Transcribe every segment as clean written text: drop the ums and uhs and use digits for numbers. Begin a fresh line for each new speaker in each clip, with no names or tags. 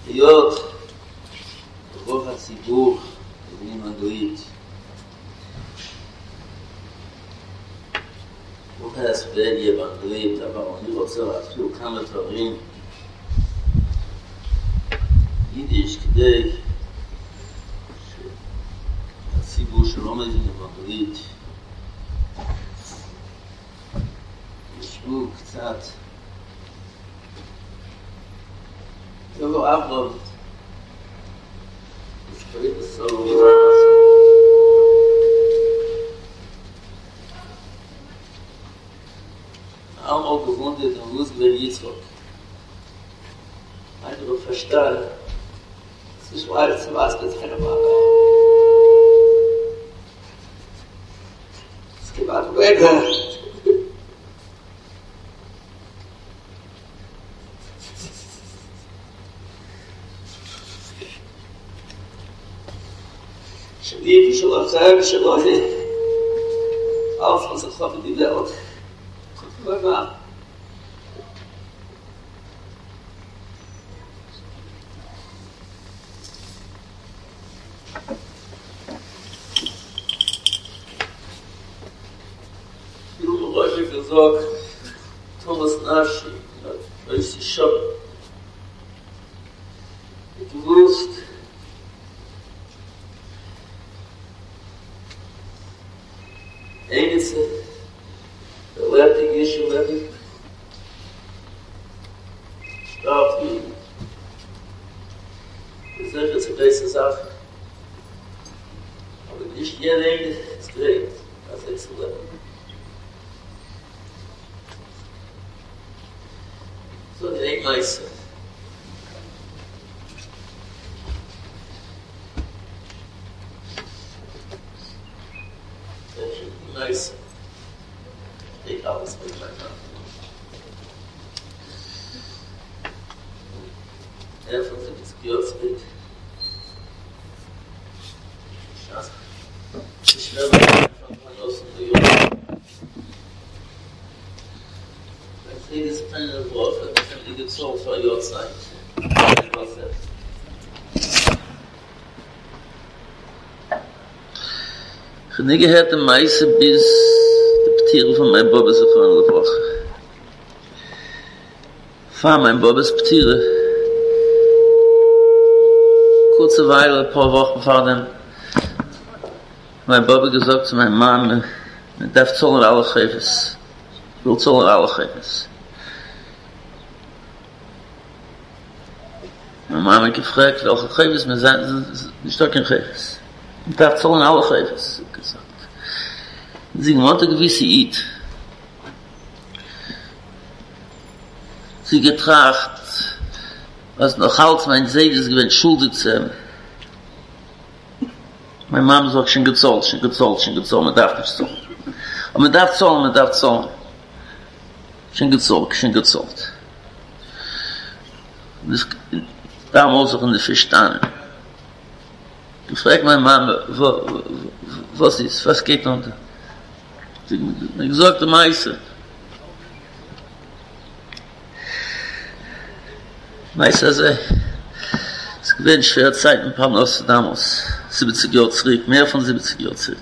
היות רוב הציבור מבינים אנגלית, רוב ההסבר יהיה באנגלית, אבל אני רוצה להסביר כמה דברים יידיש כדי שהציבור שלא מבין באנגלית ישמעו קצת יבוא אברהם משפריט בסולו einmal gewundert und wusste, wer Yitzchok. Einer doch verstanden, es ist alles, was das für eine Wahl. Es gibt auch Wege. שביבי שלכם, שלכם, אף אחד חפת בדעות. Wunderbar. Ich habe häufig gesagt, Thomas Naschi, weil ich sie schon gewusst, Einige Lehrte Gishu Levi starb wie sicher zu dieser Sache. Aber nicht jeder ist great, als zu leben. So die Engmeisse. Nice. Ich alles mit meiner Hand. Von 70 Jahren zurück. Ich werde von außen New York. Mercedes keine Worte, ich habe die gezogen vor Jahr Zeit. Ich habe nie gehört, die meiste bis Ptire von meinem Bobbe so vorne der Woche. Fahr mein Bobbes Ptire. Kurze Weile, ein paar Wochen vor dem, mein Bobbe gesagt zu meinem Mann, man darf zollen alle Chefes. Ich will zollen alle Chefes. Meine Mama hat gefragt, welche Chefes, man sagt, ich doch kein Chefes. Man darf zollen alle Chefes, gesagt. Sie gewollte gewisse Eid. Sie getracht, was noch halt mein Seedes gewinnt schuldig zu haben. Meine Mama sagt, schon gezollt, man darf nicht zollen. Aber man darf zollen. Schon gezollt. Das damals auch in der Verstanden. Ich frage meine Mama, was geht unter? Ich sagte Meister sei, es gewinnt schwer Zeit ein paar Nosse damals, 70 Jahre zurück, mehr von 70 Jahren zurück.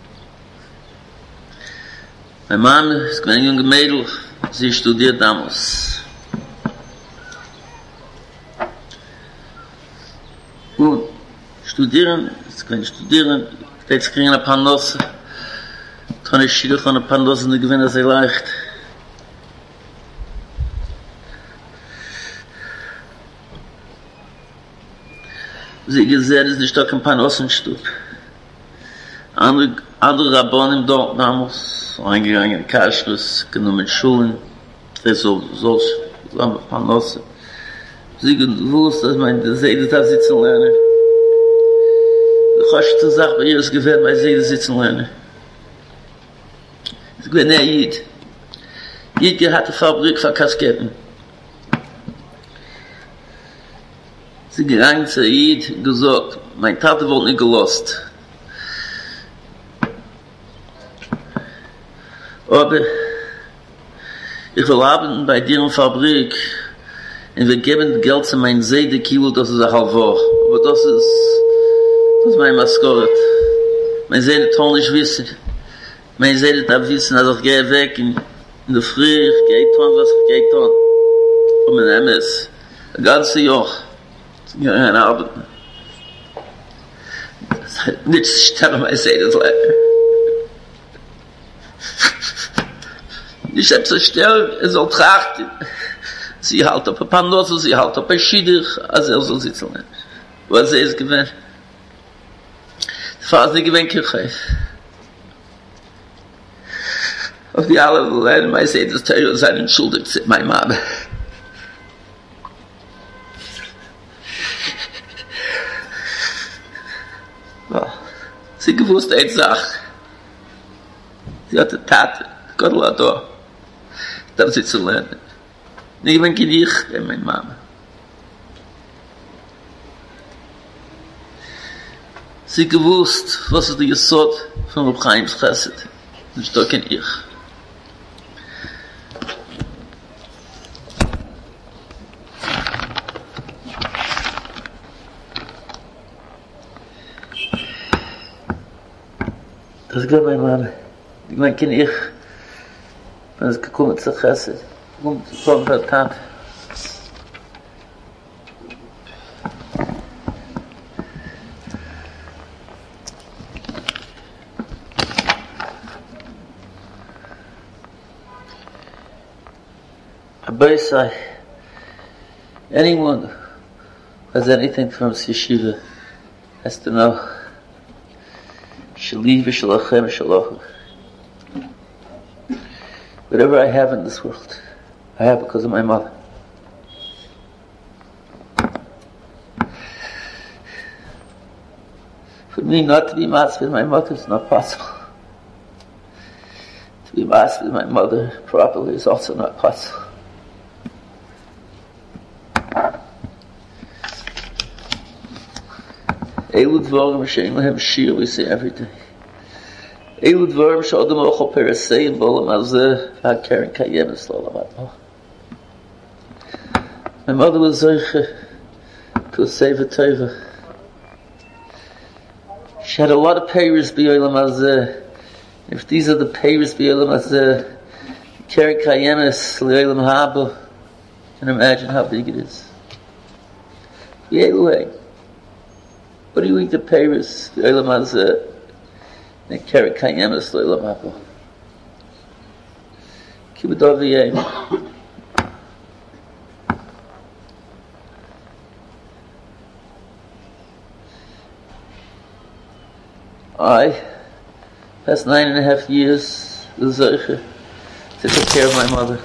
Meine Mama, es gewinnt ein junge Mädel, sie studiert damals. Und studieren, jetzt kriegen ein paar Nosse, kann ich schieder von ein paar Nosse, die gewinnen sehr leicht. Sie gesehen, ist nicht doch ein paar Nossenstub. Andere Rabbonen dort damals, eingegangen in Kaschlus, genommen Schulen, so ein paar Nosse. Sie gewusst, dass man die Seele da sitzen lernen. Die Koschete sagt, bei ihr ist gewährt, bei Seele sitzen lernen. Sie gewährt, Jid. Jid hat die Fabrik für Kasketten. Sie gegangen zu Jid, gesagt, mein Tate wurde nicht gelost. Aber ich will arbeiten bei dir in der Fabrik, Und wir geben Geld zu mein Seide Kilo, das ist ein halber. Aber das ist mein Maskoret. Mein Seide tun nicht wissen. Mein Seide darf wissen, dass ich gehe weg in der Früh, ich gehe tun, was ich gehe tun. Und mein Name ist ein ganzes Jahr. Ich gehe an Arbeiten. Das hat nichts zu sterben, mein Seide ist leider. Ich habe zu sterben, soll trachten. Sie halt auf ein paar Noten, sie halt auf ein Schieder, also soll sitzen. Was ist gewinnt? Die Frau ist nicht gewinnt, Kirche. Auf die alle Leute, mein Seid ist teuer, sein entschuldigt, mein Mann. Ja. Sie gewusst eine Sache. Sie hatte Tate, Gott hat da. Da sie zu lernen. Ich bin ich, meine Mama. Sie gewusst, was ist die Jesod von Reb Chaim's Chesed. Und da kenn ich. Das ist meine Mama. Ich meine, kenn ich. Wenn es gekommen zu Chesed. Von der Tat. Abaisai, anyone who has anything from this yeshiva has to know Shaliv Shalachem Shalochu. Whatever I have in this world, I have because of my mother. For me not to be masked with my mother is not possible. To be masked with my mother properly is also not possible. Elu dvarim she'ein lehem shir, we say every day. Elu dvarim she'odam ochel pereseim b'olam hazeh v'hakeren kayemes l'olam haba. My mother was zeiche to a sefer tova. She had a lot of payers b'olam hazeh. If these are the payers b'olam hazeh, keren kayemes l'olam haba, you can imagine how big it is. B'elu. What do you eat the payers b'olam hazeh? And keren kayemes l'olam haba. Kibudov v'yem. I, past 9.5 years, the Zeiche, to take care of my mother.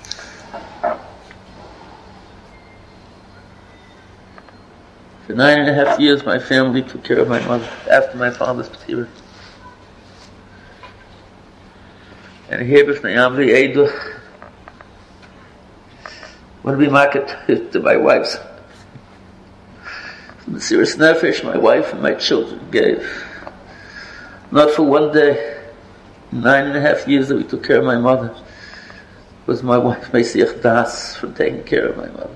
For 9.5 years, my family took care of my mother after my father's p'tira. And here, b'fnei Amri Eidu, want to be market to my wife's. From the serious nefesh, my wife and my children gave. Not for one day, 9.5 years that we took care of my mother, was my wife Mesiach Das from taking care of my mother.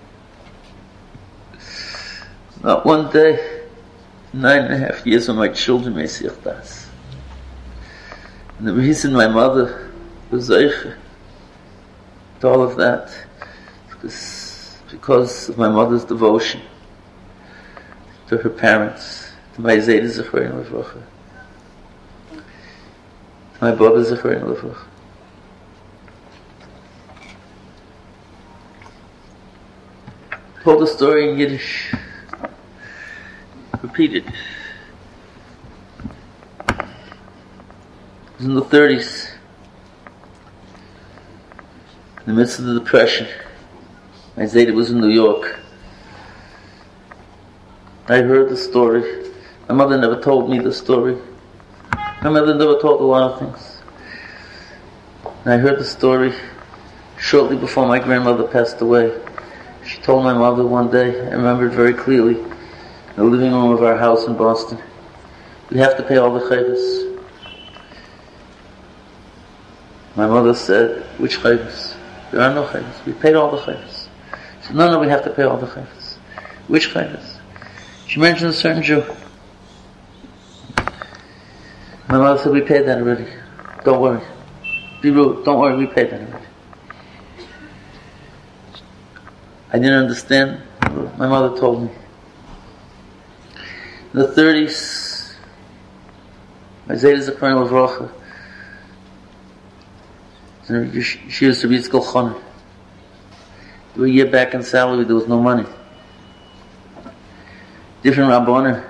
Not one day, 9.5 years of my children Mesiach Das. And the reason my mother was Zeiche to all of that is because of my mother's devotion to her parents, to my Zayda Zechrein Levracha. My Baba Zechrein Levracha. Told the story in Yiddish. Repeated. It was in the 30s. In the midst of the Depression. My Zayda was in New York. I heard the story. My mother never told me the story. My mother never told a lot of things. And I heard the story shortly before my grandmother passed away. She told my mother one day, I remember it very clearly, in the living room of our house in Boston, we have to pay all the chayvus. My mother said, which chayvus? There are no chayvus. We paid all the chayvus. So no, we have to pay all the chayvus. Which chayvus? She mentioned a certain Jew. My mother said, we paid that already. Don't worry. Be rude. Don't worry, we paid that already. I didn't understand. My mother told me. In the 30s, my Zayda Zechron Levrocha, she used to be at school Choner. A year back in salary, there was no money. Different Rabboner.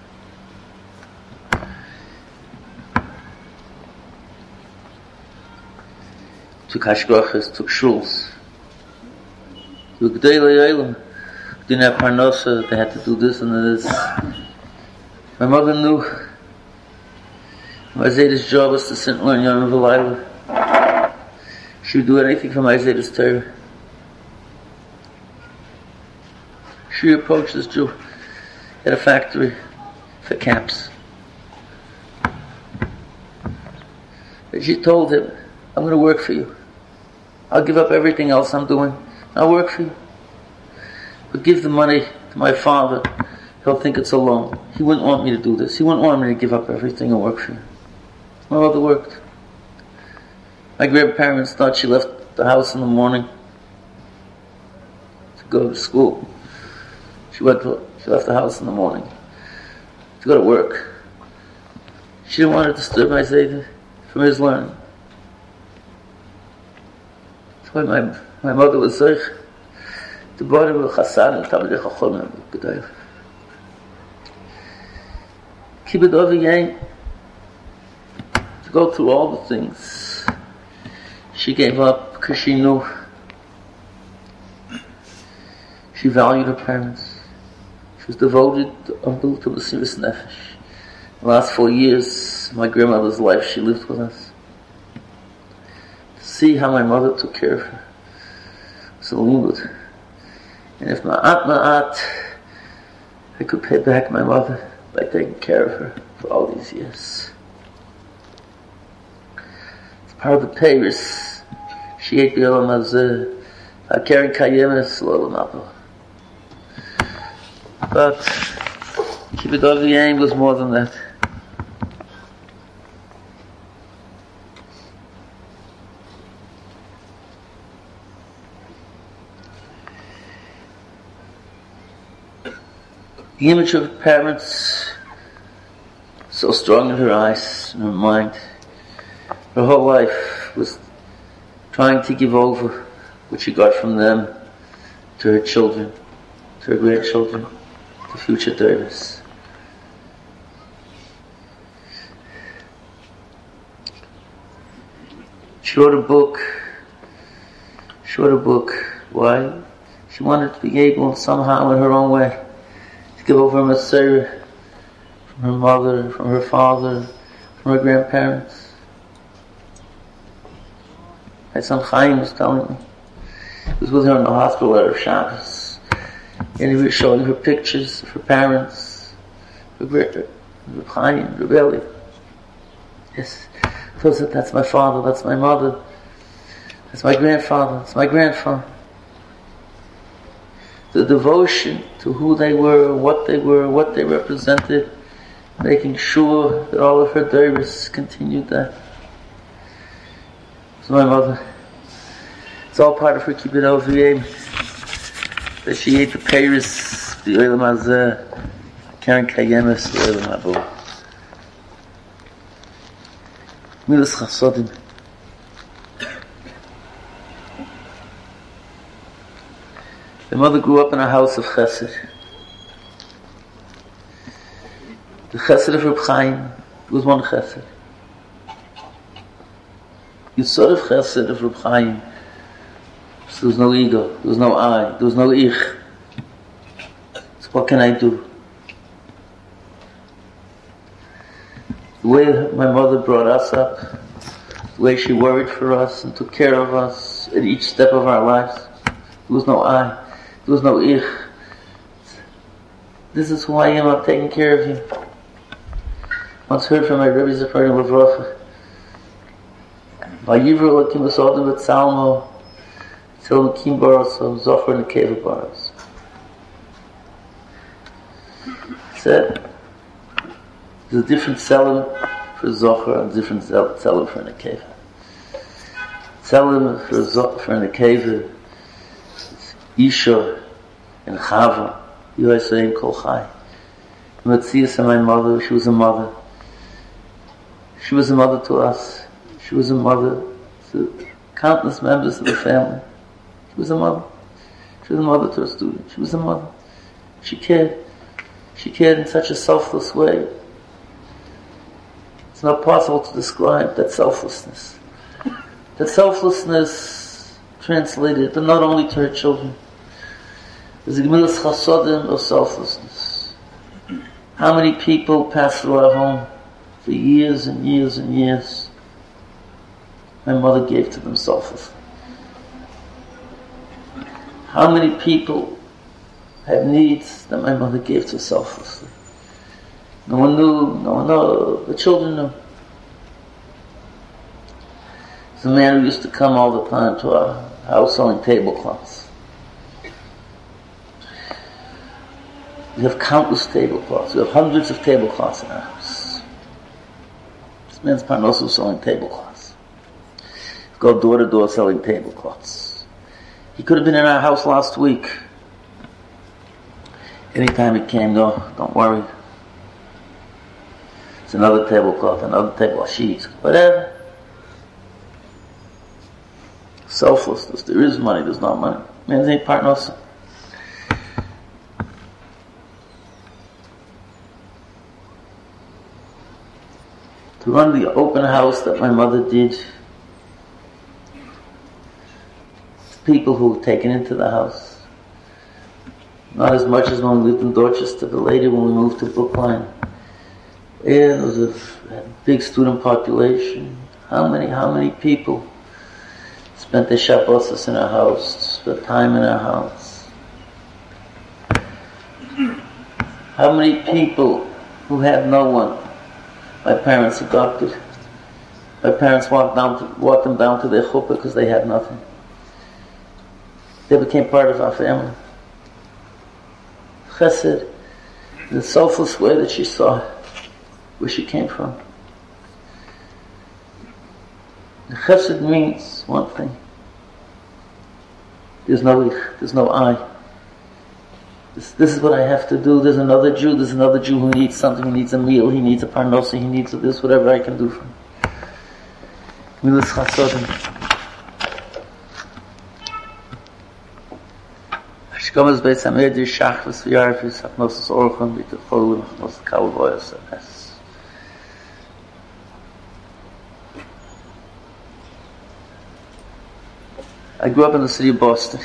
Took hashgachas, took shuls. Took G'dei L'Olam. Didn't have parnosa, they had to do this and this. My mother knew my Zayda's job was to sit and learn Yom V'Layla. She would do anything for my Zayda's Torah. She approached this Jew at a factory for caps. And she told him, I'm going to work for you. I'll give up everything else I'm doing. I'll work for you. But give the money to my father. He'll think it's a loan. He wouldn't want me to do this. He wouldn't want me to give up everything and work for you. My mother worked. My grandparents thought she left the house in the morning to go to school. She left the house in the morning to go to work. She didn't want to disturb my Zayda from his learning. That's why my mother was Zeich. The body of Chassan and Talmidei Chachomim. Kibbud Avi Yain. To go through all the things. She gave up because she knew. She valued her parents. She was devoted to Mesiras Nefesh. The last 4 years of my grandmother's life, she lived with us. To see how my mother took care of her was a limud. And if ma'at, I could pay back my mother by taking care of her for all these years. It's part of the payers. She ate the Olam Hazeh, Karen Kayemes, L'Olam Haba. But Kibbud Avi Yain was more than that. The image of her parents, so strong in her eyes and her mind. Her whole life was trying to give over what she got from them to her children, to her grandchildren, to future Davis. She wrote a book. Why? She wanted to be able somehow in her own way to give over Messiah from her mother, from her father, from her grandparents. My son Chaim was telling me. He was with her in the hospital at her Shabbos. And he was showing her pictures of her parents, her Chaim, Rebelli. Yes. So I said, that's my father, that's my mother, that's my grandfather, that's my grandfather. The devotion to who they were, what they represented, making sure that all of her daughters continued that. So my mother, it's all part of her Kibbud Avi Yain, that she ate the Paris, the Olam Hazeh, Karen Kayemes, the Olam Haba. Milas Chasodim. The mother grew up in a house of Chesed. The Chesed of Reb Chaim was one Chesed. Yisod of Chesed of Reb Chaim. So there was no ego, there was no I, there was no ich. So what can I do? The way my mother brought us up, the way she worried for us and took care of us at each step of our lives, there was no I, there was no ich. This is who I am, I'm taking care of you. Once heard from my Rebbe Zechron Levrocha, Vayivru Elokim Esodim V'Tzalmo Till Kim Baros, Zohar and the Keva Baros. Said, there's a different selim for Zohar and a different selim for the Keva. Selim for the Keva is Isha and Chava. You are saying Kol Chai. Matthias and my mother, she was a mother. She was a mother to us. She was a mother to countless members of the family. She was a mother. She was a mother to a student. She was a mother. She cared. She cared in such a selfless way. It's not possible to describe that selflessness. That selflessness translated, but not only to her children. There's a gemilas chasodim of selflessness. How many people pass through our home for years and years and years? My mother gave to them selflessly. How many people had needs that my mother gave to selflessly? No one knew, the children knew. There's a man who used to come all the time to our house selling tablecloths. We have countless tablecloths. We have hundreds of tablecloths in our house. This man's parnos was selling tablecloths. He'd go door to door selling tablecloths. He could have been in our house last week. Anytime he came, no, don't worry. It's another tablecloth, another tablecloth, sheets, whatever. Selflessness. There is money, there's not money. Man's ain't parnos. To run the open house that my mother did, people who were taken into the house, not as much as when we lived in Dorchester, but later when we moved to Brookline. Yeah, there was a big student population. How many people spent their Shabbos in our house, spent time in our house? How many people who had no one? My parents adopted. My parents walked them down to their chuppah because they had nothing. They became part of our family. Chesed, in the selfless way that she saw where she came from. The chesed means one thing. There's no ich, there's no I. This is what I have to do. There's another Jew who needs something. He needs a meal, he needs a parnosa, he needs this, whatever I can do for him. Milas chasodim. Shkomas beis hamedir shachvus v'yarvis hapnosas orchon v'techolim hapnosas kalavoyos anes. I grew up in the city of Boston.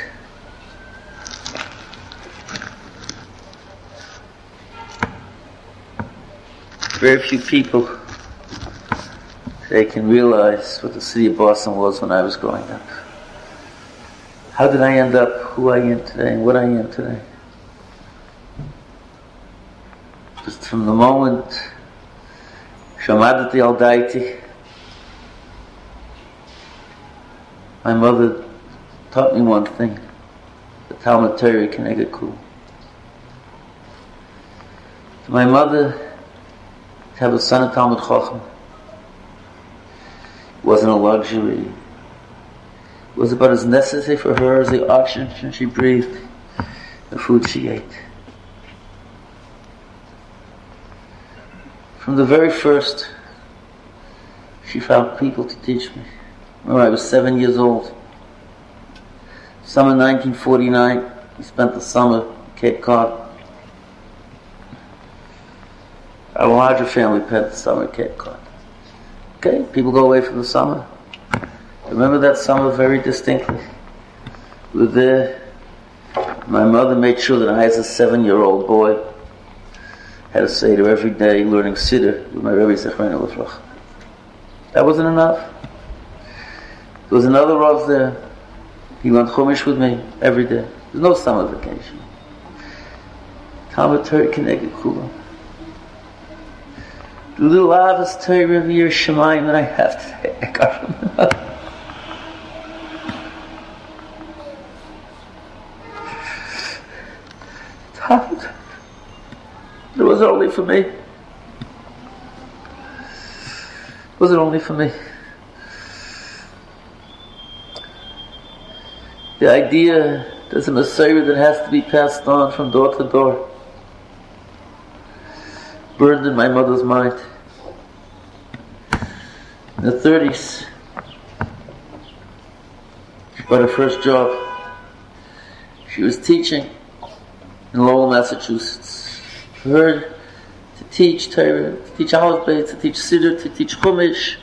Very few people today can realize what the city of Boston was when I was growing up. How did I end up who I am today and what I am today? Just from the moment Shamadati al Daiti, my mother taught me one thing: the Talmud Torah Keneged Kul. My mother, to have a son of Talmud Chacham, it wasn't a luxury. It was about as necessary for her as the oxygen she breathed, the food she ate. From the very first, she found people to teach me. When I was 7 years old, summer 1949, we spent the summer at Cape Cod. Our larger family spent the summer at Cape Cod. Okay, people go away for the summer. I remember that summer very distinctly. We were there. My mother made sure that I, as a 7-year-old boy, had a Seder every day, learning Siddur with my Rebbe Zechreinu Lefrach. That wasn't enough. There was another Rav there. He learned Chumash with me every day. There's no summer vacation. Talmud Torah Keneged Kula. The little Avos Torah of Yir Shemayim that I have today, I got from my mother. It wasn't only for me. It wasn't only for me. The idea there's a Messiah that has to be passed on from door to door burned in my mother's mind. In the 30s, she got her first job. She was teaching in Lowell, Massachusetts. For her to teach Torah, to teach Aleph Beis, to teach Siddur, to teach Chumash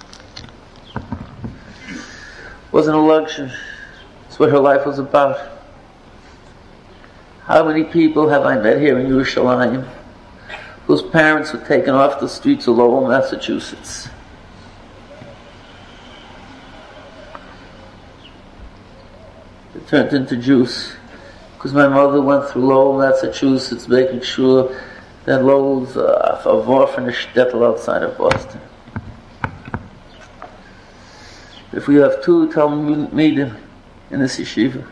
wasn't a luxury. It's what her life was about. How many people have I met here in Yerushalayim whose parents were taken off the streets of Lowell, Massachusetts? They turned into Jews. Because my mother went through Lowell, Massachusetts, making sure that Lowell's a orphanage shtetl outside of Boston. If we have two Talmidim in this yeshiva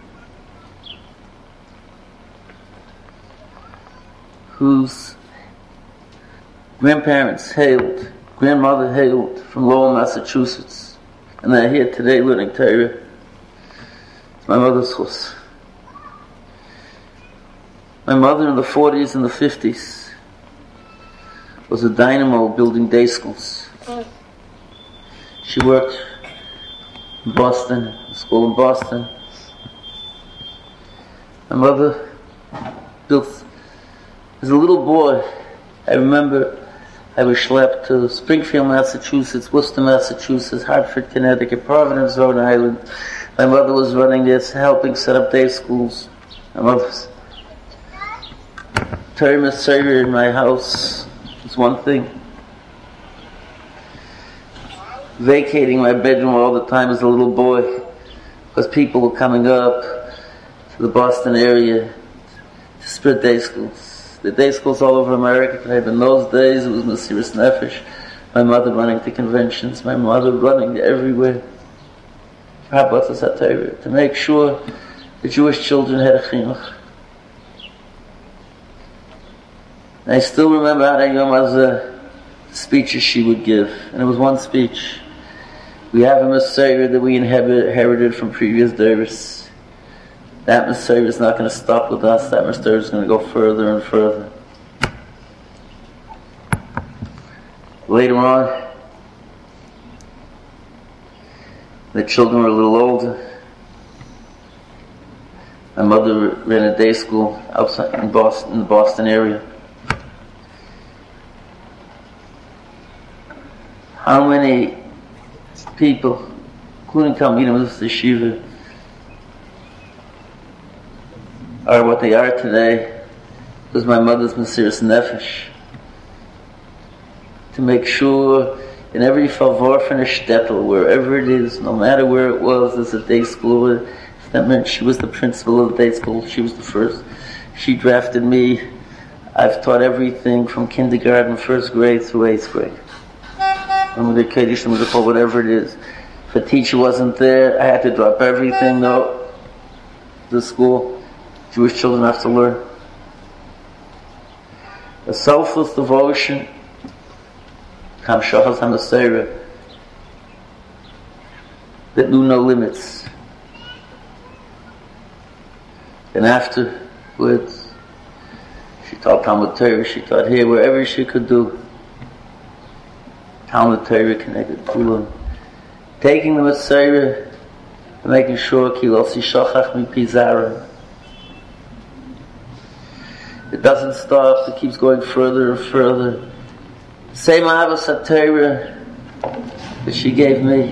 whose grandmother hailed from Lowell, Massachusetts, and they're here today learning Torah, it's my mother's house. My mother in the 40s and the 50s was a dynamo building day schools. She worked in Boston, a school in Boston. My mother built, as a little boy, I remember I was schlepped to Springfield, Massachusetts, Worcester, Massachusetts, Hartford, Connecticut, Providence, Rhode Island. My mother was running this, helping set up day schools. My mother's Torah Messiah in my house was one thing. Vacating my bedroom all the time as a little boy because people were coming up to the Boston area to spread day schools. The day schools all over America today, but in those days it was Mesiras Nefesh. My mother running to conventions, my mother running everywhere to make sure the Jewish children had a chinuch. And I still remember Ada Yom Hazeh speeches she would give, and it was one speech. We have a Messiah that we inherited from previous days. That Messiah is not going to stop with us. That Messiah is going to go further and further. Later on, the children were a little older. My mother ran a day school outside in the Boston area. How many people, including Talmidim of the Yeshiva, are what they are today because my mother's Mesiras Nefesh to make sure in every favor and a shtetl, wherever it is, no matter where it was, there's a day school. That meant she was the principal of the day school. She was the first. She drafted me. I've taught everything from kindergarten, first grade through 8th grade. Whatever it is. If a teacher wasn't there, I had to drop everything. No, the school. Jewish children have to learn. A selfless devotion. Hamshachas HaMaseiras that knew no limits. And afterwards, she taught Talmud Torah. She taught here wherever she could do. Talmud Torah connected Kulam. Taking the Messiah and making sure Ki lo tishachach mipi zara. It doesn't stop, it keeps going further and further. Same Ahavas HaTorah that she gave me.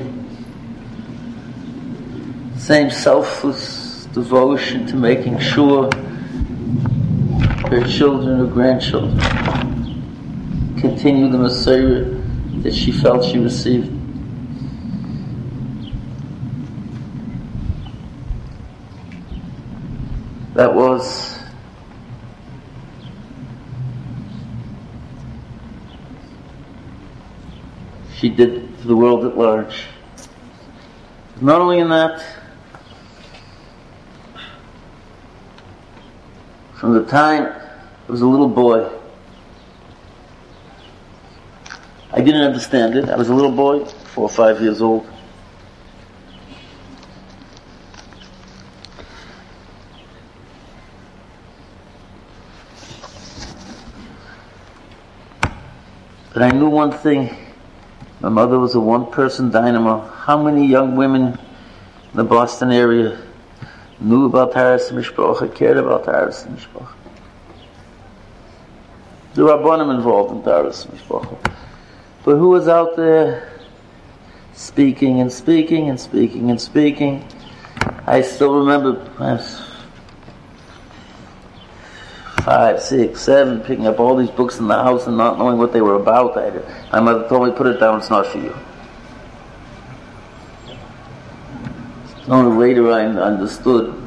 Same selfless devotion to making sure her children or grandchildren continue the Messiah that she felt she received. That was she did for the world at large. Not only in that, From the time I was a little boy, I didn't understand it. I was a little boy, 4 or 5 years old. But I knew one thing. My mother was a one-person dynamo. How many young women in the Boston area knew about Taharas Mishpacha, cared about Taharas Mishpacha? The Rabbanim involved in Taharas Mishpacha. But who was out there speaking and speaking and speaking and speaking? I still remember 5, 6, 7, picking up all these books in the house and not knowing what they were about. My mother told me, put it down, it's not for you. Only later I understood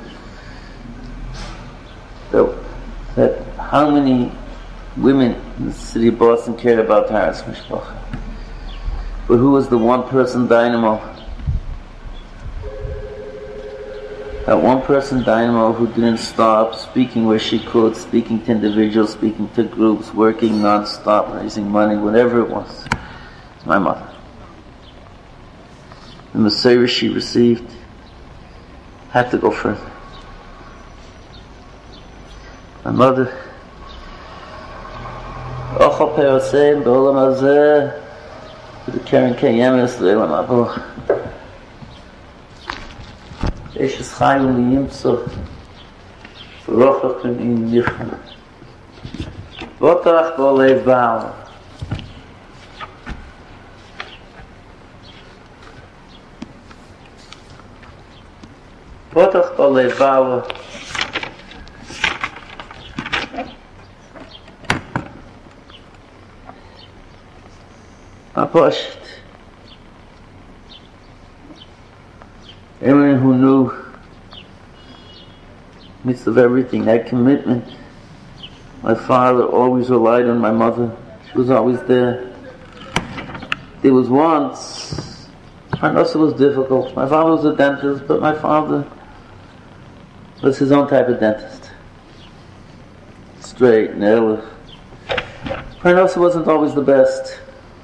that how many women in the city of Boston cared about Taharas Mishpacha. But who was the one-person dynamo? That one-person dynamo who didn't stop speaking where she could, speaking to individuals, speaking to groups, working non-stop, raising money, whatever it was. It's my mother. The Messiah she received had to go further. My mother, Ochel Perosein, B'olam Hazeh, to the Karen Kayemes, L'Elam Abba. Eshes Chaim L'Yimtzo, V'rochach L'Im Yichon. V'otarach B'olei Baal. V'otarach B'olei Baal. Aposht. Everyone who knew, midst of everything, that commitment. My father always relied on my mother. She was always there. There was once, Parnassa was difficult. My father was a dentist, but my father was his own type of dentist. Straight, narrow. Parnassa wasn't always the best.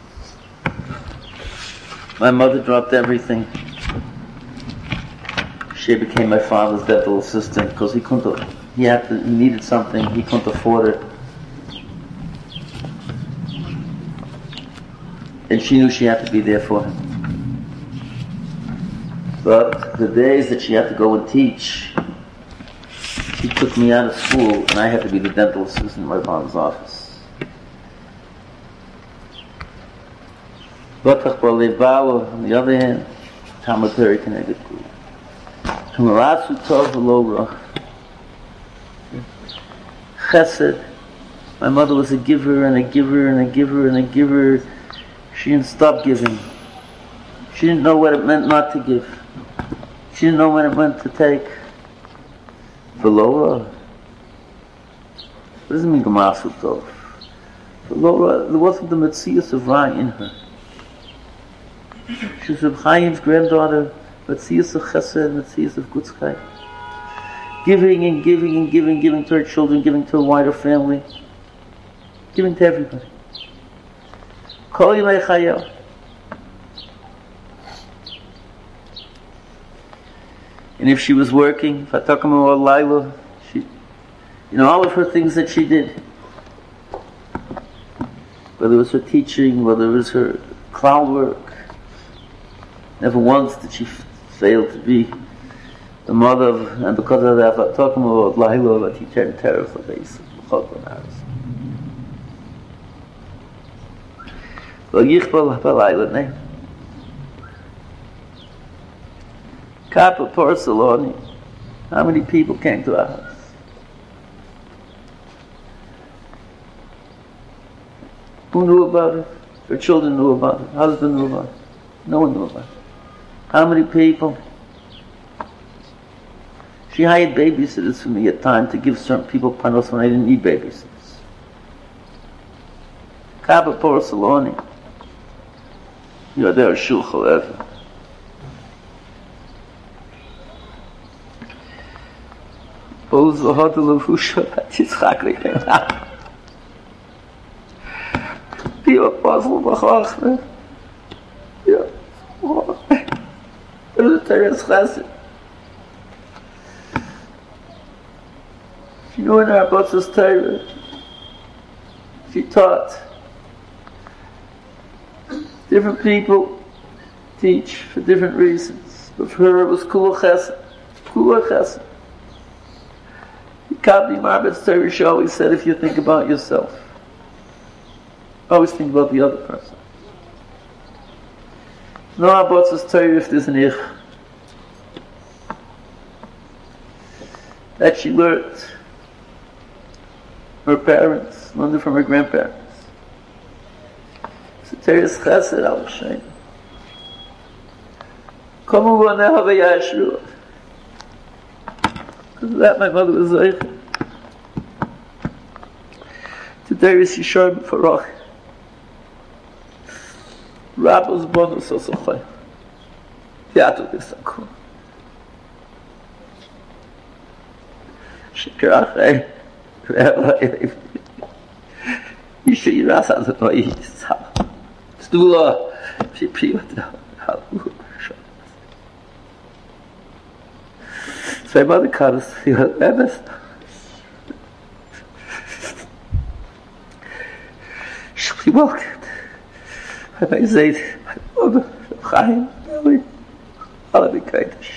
My mother dropped everything. She became my father's dental assistant because he needed something, he couldn't afford it. And she knew she had to be there for him. But the days that she had to go and teach, she took me out of school and I had to be the dental assistant in my father's office. On the other hand, Talmud Torah connected to Chesed. My mother was a giver and a giver and a giver and a giver. She didn't stop giving. She didn't know what it meant not to give. She didn't know what it meant to take. Velora. What does it mean, Gemasu Tov? Velora, there wasn't the Metzias of Rai in her. She was Reb Chaim's granddaughter, Metzias of Chesed, Metzias of Gutzkai. Giving and giving and giving, giving to her children, giving to a wider family, giving to everybody. Kol Yimei Chayil. And if she was working, Fatakum or Laila, all of her things that she did, whether it was her teaching, whether it was her cloud work, never once did she fail to be the mother of, and because of that, Fatakum or Laila, that he turned terror for base. Kappa Porcelani. How many people came to our house? Who knew about it? Her children knew about it. Her husband knew about it. No one knew about it. How many people? She hired babysitters for me at times to give certain people panos when I didn't need babysitters. Kappa Porcelani. You're there, Shulchal Ever.
Boz hot lefusha Yitzchak le'ena. Be a puzzle b'chachma. Yeah. It was a Teres Chesed. You know, in our Botz's Torah, she taught different people teach for different reasons, but for her it was Kula Chesed. Kula Chesed. Kabdi Marbet's Torah, she always said, if you think about yourself, always think about the other person. No Botz's Torah if there's an ich that she learned. Her parents, learned it from her grandparents. So Teres Chesed al Hashem. Komu v'aneha v'yashru. Because of that, my mother was like to Teres Yishar b'Farach. Rabos bonus osochay. Teatro d'Sakur. Shekarachay. Isha Yiras has a noise. Stula. She privat. So my mother called us. She was Emes. She welcomed. And I said, my mother, Chaim, Nelly, I'll be Kodesh.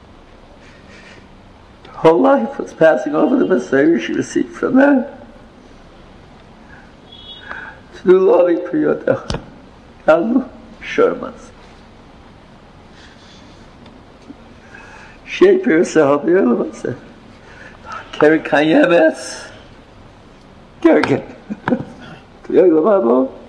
Her whole life was passing over the Messiah she received from them. Through loving for your death. Alu Sherman's. Shape yourself, the other one said. Karen Kayemes. Karen.